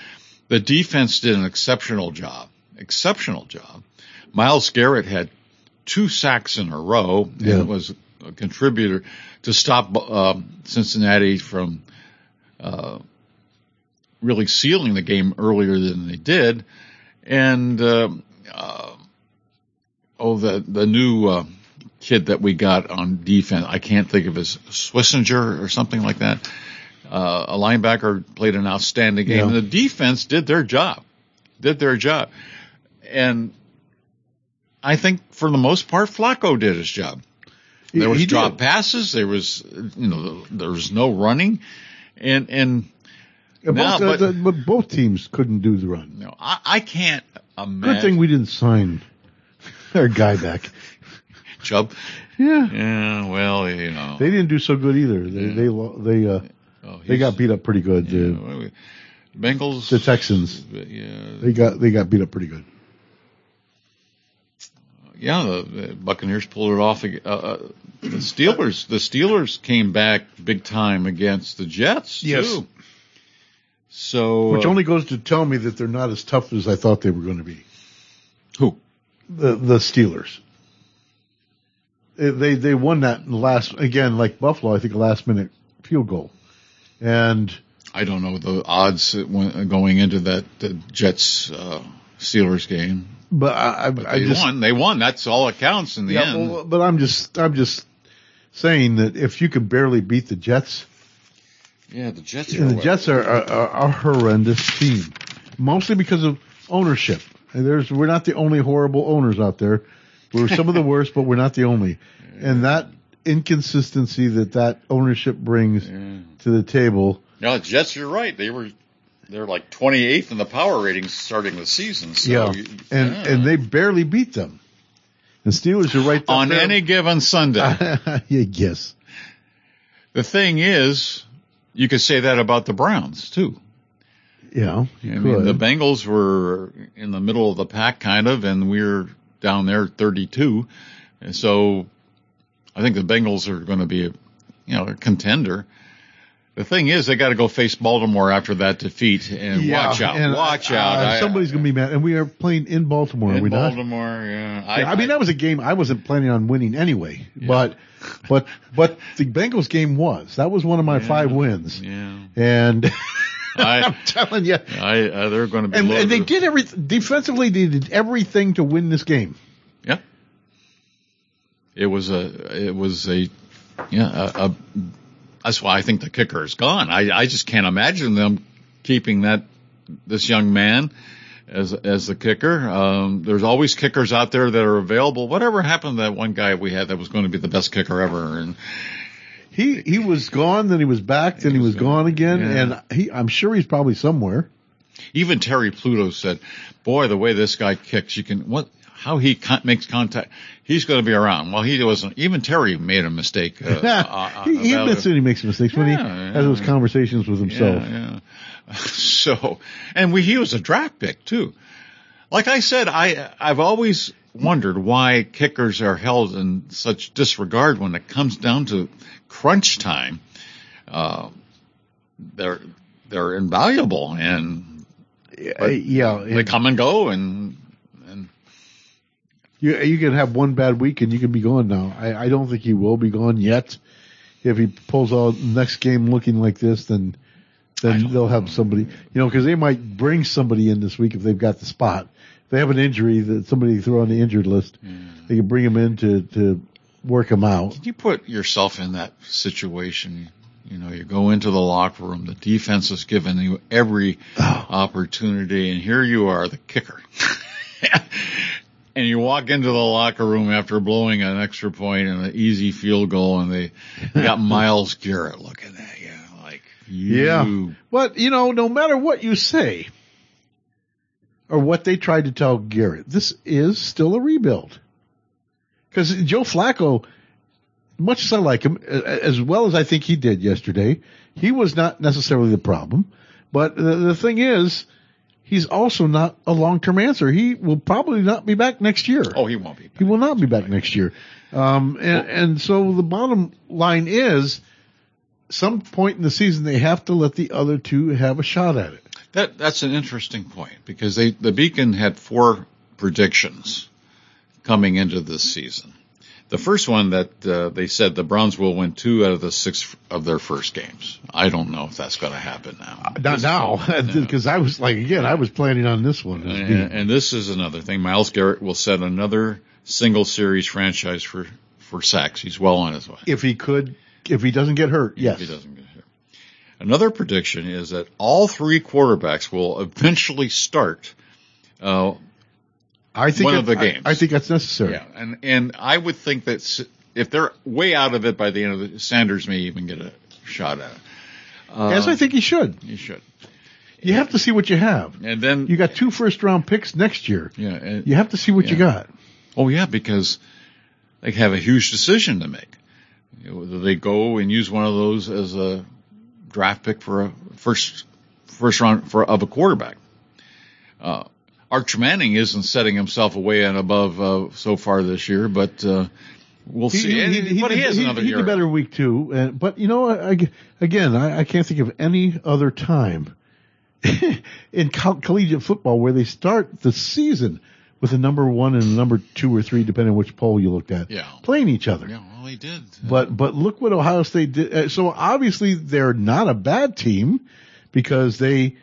the defense did an exceptional job. Myles Garrett had 2 sacks in a row and was a contributor to stop Cincinnati from really sealing the game earlier than they did. And the new kid that we got on defense, I can't think of his Swissinger or something like that. A linebacker played an outstanding game. And the defense did their job. And I think for the most part, Flacco did his job. There was drop passes. There was, there was no running, and but both teams couldn't do the run. No, I can't imagine. Good thing we didn't sign our guy back. Chubb. Yeah. Yeah. Well, they didn't do so good either. They got beat up pretty good. Bengals, the Texans. They got beat up pretty good. Yeah, the Buccaneers pulled it off. The Steelers came back big time against the Jets too. So, which only goes to tell me that they're not as tough as I thought they were going to be. Who? The Steelers. They won that in the last, again, like Buffalo, I think a last minute field goal. And I don't know the odds going into the Jets Steelers game. But they won. That's all that counts in the end. Well, but I'm just saying that if you can barely beat the Jets. Yeah, the Jets are a horrendous team, mostly because of ownership. And we're not the only horrible owners out there. We're some of the worst, but we're not the only. And that inconsistency that ownership brings to the table. No, the Jets, you're right. They're like 28th in the power ratings starting the season. So and they barely beat them. The Steelers are right there. On any given Sunday. Yes. The thing is, you could say that about the Browns too. Yeah, I mean, the Bengals were in the middle of the pack kind of, and we're down there 32. And so I think the Bengals are going to be a contender. The thing is, they got to go face Baltimore after that defeat, and watch out. Somebody's going to be mad, and we are playing in Baltimore. Are we not? Baltimore, I mean, that was a game I wasn't planning on winning anyway. Yeah. But the Bengals game that was one of my 5 wins. Yeah. And I'm telling you, they're going to be. And they did everything defensively. They did everything to win this game. Yeah. It was a. That's why I think the kicker is gone. I just can't imagine them keeping this young man as the kicker. There's always kickers out there that are available. Whatever happened to that one guy we had that was going to be the best kicker ever? And he was gone, then he was back, then he was gone again, and I'm sure he's probably somewhere. Even Terry Pluto said, "Boy, the way this guy kicks, how he makes contact. He's going to be around." Well, he wasn't. Even Terry made a mistake. He admits that he makes mistakes when he has those conversations with himself. Yeah. So, and he was a draft pick too. Like I said, I've always wondered why kickers are held in such disregard when it comes down to crunch time. They're invaluable, and they come and go, and you can have one bad week and you can be gone now. I don't think he will be gone yet. If he pulls out next game looking like this, then they'll have somebody, because they might bring somebody in this week if they've got the spot. If they have an injury that somebody throw on the injured list, they can bring him in to work him out. Can you put yourself in that situation? You go into the locker room, the defense has given you every opportunity, and here you are, the kicker. And you walk into the locker room after blowing an extra point and an easy field goal, and they got Myles Garrett looking at you like, But, no matter what you say or what they tried to tell Garrett, this is still a rebuild. Because Joe Flacco, much as I like him, as well as I think he did yesterday, he was not necessarily the problem. But the thing is, he's also not a long-term answer. He will probably not be back next year. Oh, he won't be back. He will not be back next year. And so the bottom line is, some point in the season, they have to let the other two have a shot at it. That's an interesting point because the Beacon had 4 predictions coming into this season. The first one that they said the Browns will win 2 out of the 6 of their first games. I don't know if that's going to happen now. Not now, because I was I was planning on this one. And this is another thing. Myles Garrett will set another single series franchise for sacks. He's well on his way. If he doesn't get hurt, yes. If he doesn't get hurt. Another prediction is that all 3 quarterbacks will eventually start one of the games. I think that's necessary. Yeah, and I would think that if they're way out of it by the end of the, Sanders may even get a shot at it. Yes, I think he should. He should. You have to see what you have. And then you got 2 first-round picks next year. Yeah, you have to see what you got. Oh yeah, because they have a huge decision to make. Whether they go and use one of those as a draft pick for a first round of a quarterback. Arch Manning isn't setting himself away and above so far this year, but we'll see. But he has another year. He did better week 2. But I can't think of any other time in collegiate football where they start the season with a number 1 and a number 2 or 3, depending on which poll you looked at, playing each other. Yeah, well, he did. But look what Ohio State did. So obviously they're not a bad team because they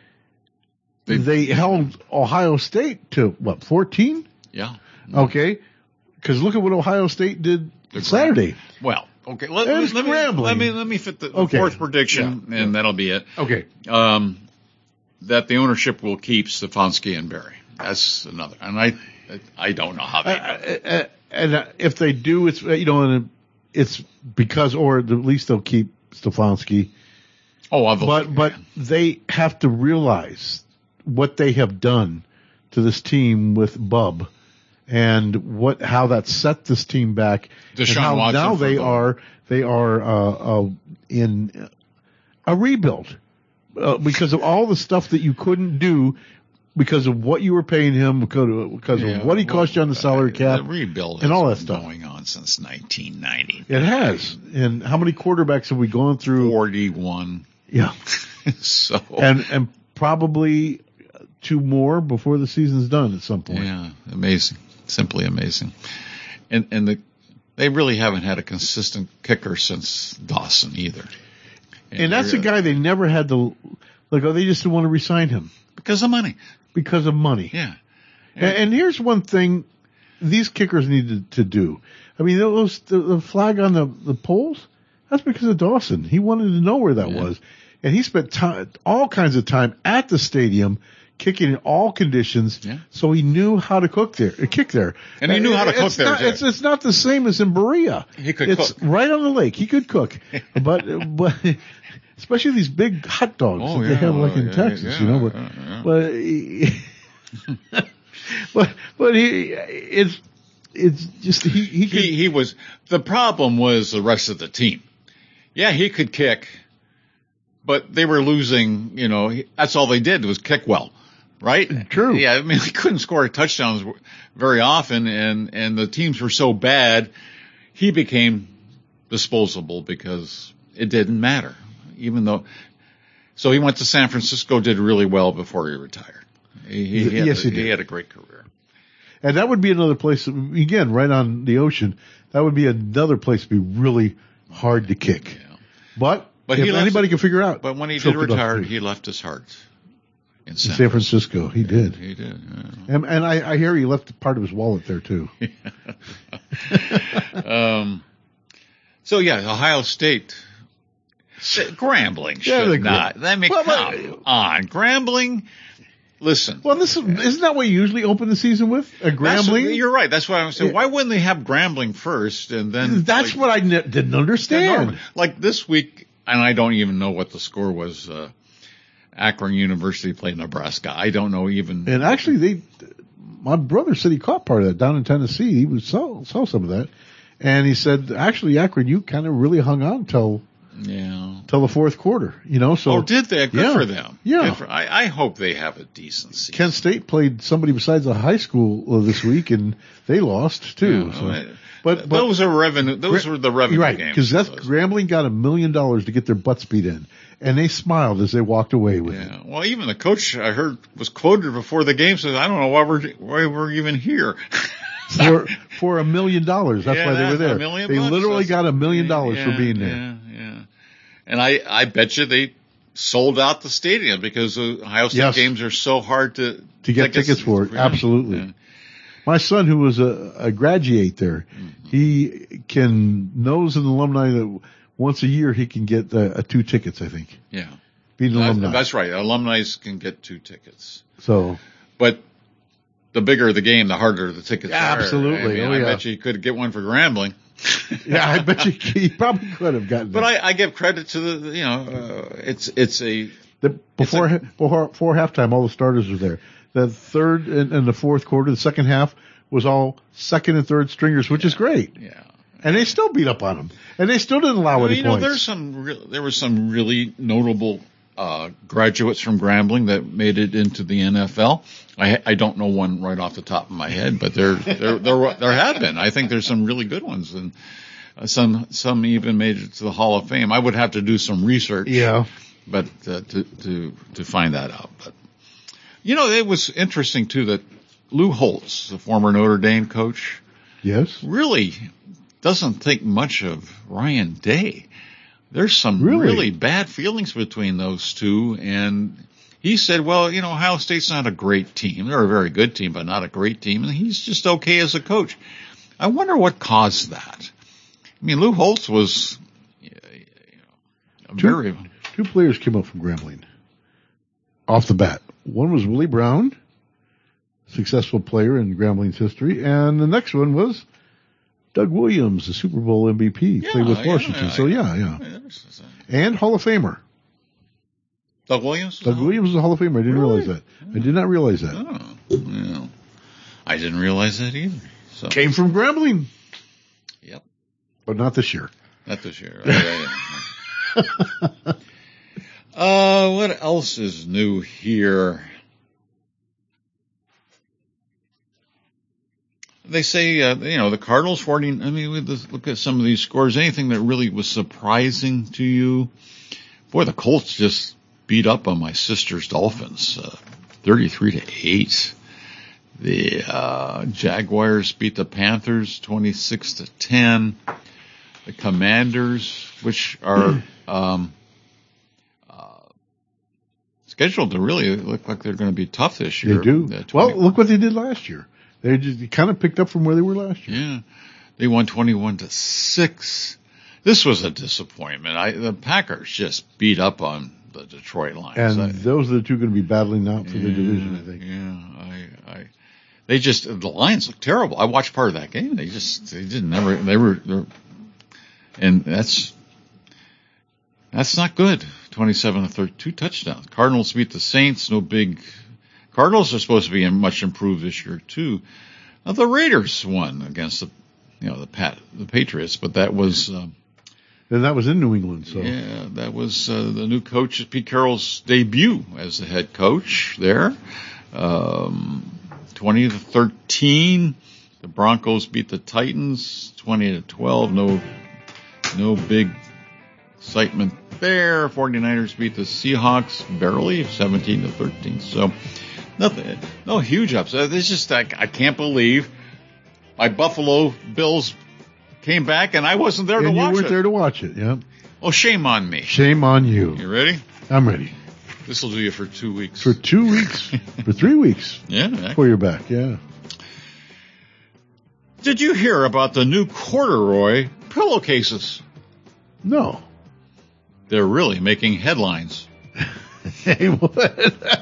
held Ohio State to 14? Yeah. Okay. Because look at what Ohio State did Saturday. Well, okay. Let me fit the 4th prediction, and that'll be it. Okay. That the ownership will keep Stefanski and Barry. That's another, and I don't know how they do it. And if they do, it's it's because, or at least they'll keep Stefanski. Oh, but they have to realize what they have done to this team with Bub, and how that set this team back. Deshaun and how Watson now they are in a rebuild because of all the stuff that you couldn't do. Because of what you were paying him, because of what he cost you on the salary cap, the rebuild and all that stuff going on since 1990. It has. And how many quarterbacks have we gone through? 41. Yeah. So and probably 2 more before the season's done at some point. Yeah, amazing, simply amazing. And they really haven't had a consistent kicker since Dawson either. And that's a guy they never had to. They just didn't want to re-sign him because of money. Because of money. Yeah. And here's one thing these kickers needed to do. I mean, the flag on the poles, that's because of Dawson. He wanted to know where that was. And he spent all kinds of time at the stadium kicking in all conditions, so he knew how to kick there. And he knew how to cook there. It's not the same as in Berea. He could cook. It's right on the lake. He could cook. but especially these big hot dogs that they have in Texas, But it's just he was the problem was the rest of the team. Yeah, he could kick, but they were losing. That's all they did was kick well, right? True. Yeah, I mean he couldn't score touchdowns very often, and the teams were so bad, he became disposable because it didn't matter. So he went to San Francisco, did really well before he retired. He had a great career. And that would be another place, again, right on the ocean, that would be another place to be really hard to kick. Yeah. But if anybody can figure out. But when he did retire, he left his heart in San Francisco. He did. He did. Yeah. And I hear he left part of his wallet there, too. Ohio State. Grambling should not. I mean, come on. Grambling, listen. Well, isn't that what you usually open the season with? A Grambling? You're right. That's why I'm saying, why wouldn't they have Grambling first and then? That's what I didn't understand. Like this week, and I don't even know what the score was, Akron University played Nebraska. I don't know even. And actually, my brother said he caught part of that down in Tennessee. He saw some of that. And he said, actually, Akron, you kind of really hung on till till the fourth quarter. So did they? Good for them. Yeah, I hope they have a decent season. Kent State played somebody besides a high school this week, and they lost too. But those are revenue. Those were the revenue right, games. Because Grambling got $1 million to get their butts beat in, and they smiled as they walked away with it. Well, even the coach I heard was quoted before the game says, "I don't know why we're even here." for $1 million. That's why they were there. They literally got $1 million for being there. Yeah. And I bet you they sold out the stadium because Ohio State games are so hard to get tickets for it. Absolutely. Yeah. My son, who was a graduate there, he knows an alumni that once a year he can get 2 tickets, I think. Yeah. Being an alumni. That's right. Alumni can get 2 tickets. But the bigger the game, the harder the tickets are. Absolutely. I bet you could get one for Grambling. Yeah, I bet you probably could have gotten But that. I give credit to before halftime, all the starters were there. The third and the fourth quarter, the second half was all second and third stringers, which is great. Yeah. And they still beat up on them. And they still didn't allow any points. There were some really notable graduates from Grambling that made it into the NFL. I don't know one right off the top of my head, but there have been. I think there's some really good ones, and some even made it to the Hall of Fame. I would have to do some research. Yeah. But to find that out. But it was interesting too that Lou Holtz, the former Notre Dame coach, yes, really doesn't think much of Ryan Day. There's some really bad feelings between those two, and he said, well, Ohio State's not a great team. They're a very good team, but not a great team, and he's just okay as a coach. I wonder what caused that. I mean, Lou Holtz was Two players came up from Grambling off the bat. One was Willie Brown, successful player in Grambling's history, and the next one was Doug Williams, the Super Bowl MVP, played with Washington. And Hall of Famer. Doug Williams? Doug Williams is a Hall of Famer. I didn't realize that. I did not realize that. Oh, yeah. I didn't realize that either. So. Came from Grambling. Yep. But not this year. Not this year. What else is new here? They say, the Cardinals 40. I mean, look at some of these scores. Anything that really was surprising to you? Boy, the Colts just beat up on my sister's Dolphins, 33-8. The Jaguars beat the Panthers 26-10. The Commanders, which are scheduled to really look like they're going to be tough this year. They do. Well, look what they did last year. They just kind of picked up from where they were last year. Yeah. They won 21-6. This was a disappointment. The Packers just beat up on the Detroit Lions. And those are the two going to be battling out for the division, I think. Yeah. The Lions look terrible. I watched part of that game. And that's not good. 27-13, 2 touchdowns. Cardinals beat the Saints. No big. Cardinals are supposed to be much improved this year too. Now, the Raiders won against the Patriots, but that was. And that was in New England, so. Yeah, that was the new coach, Pete Carroll's debut as the head coach there. 20-13. The Broncos beat the Titans 20-12. No big excitement there. 49ers beat the Seahawks barely 17-13. So nothing, no huge upset. It's just I can't believe my Buffalo Bills came back and I wasn't there to watch it. You weren't there to watch it, yeah. Oh, shame on me. Shame on you. You ready? I'm ready. This will do you for 2 weeks. For 2 weeks? For 3 weeks? Yeah. Before you're back, yeah. Did you hear about the new corduroy pillowcases? No. They're really making headlines. Hey, what?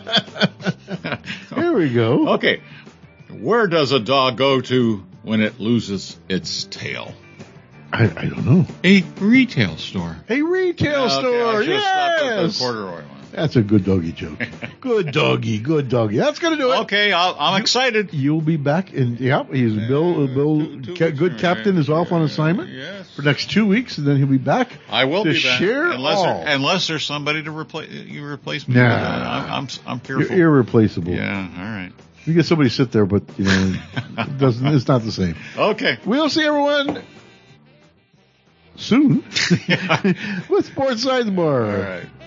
Here we go. Okay. Where does a dog go to when it loses its tail? I don't know. A retail store. A retail store, I just yes! stopped with the corduroy one. That's a good doggy joke. Good doggy. That's going to do it. Okay, I'm excited. You'll be back. He's Bill. Good Captain is off on assignment for next 2 weeks, and then he'll be back. I will be back. Share unless there's somebody to replace me. Nah. I'm fearful. You're irreplaceable. Yeah, all right. You get somebody to sit there, but it's not the same. Okay. We'll see everyone soon with Sports Sidebar. All right.